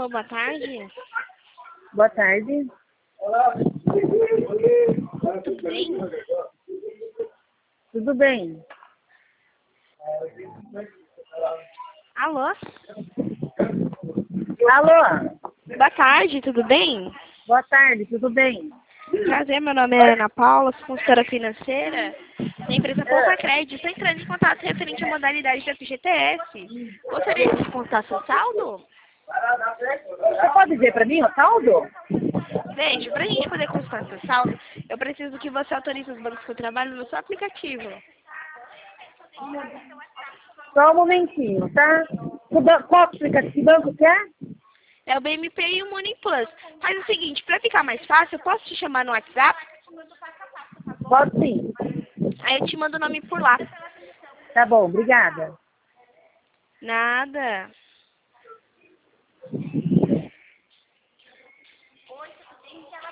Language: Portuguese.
Alô, boa tarde. Boa tarde. Tudo bem? Tudo bem? Alô? Alô? Boa tarde, tudo bem? Boa tarde, tudo bem? Prazer, meu nome é Ana Paula, sou consultora financeira da empresa Poupa Crédito. Estou entrando em contato referente à modalidade da FGTS. Gostaria de descontar seu saldo? Você pode dizer para mim o saldo? Veja, para a gente poder consultar seu saldo, eu preciso que você autorize os bancos que eu trabalho no seu aplicativo. Só um momentinho, tá? Qual aplicativo, que banco que é? É o BMP e o Money Plus. Faz o seguinte, para ficar mais fácil, eu posso te chamar no WhatsApp? Pode sim. Aí eu te mando o nome por lá. Tá bom, obrigada. Nada.